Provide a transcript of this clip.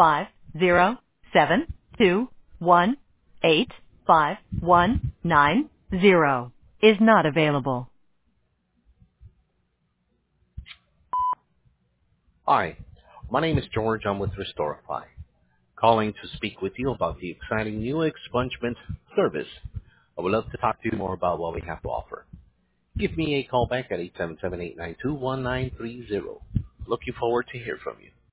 507218519 is not available. Hi, my name is George. I'm with Restorify, calling to speak with you about the exciting new expungement service. I would love to talk to you more about what we have to offer. Give me a call back at 877-892-1930. Looking forward to hear from you.